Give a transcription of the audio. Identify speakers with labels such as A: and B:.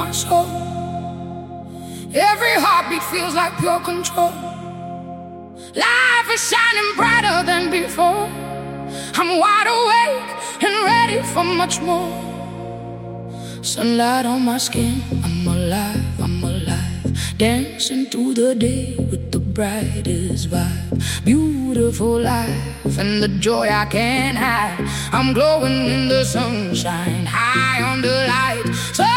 A: my soul. Every heartbeat feels like pure control. Life is shining brighter than before. I'm wide awake and ready for much more. Sunlight on my skin, I'm alive, I'm alive. Dancing through the day with the brightest vibe. Beautiful life and the joy I can't hide. I'm glowing in the sunshine, high on the light. So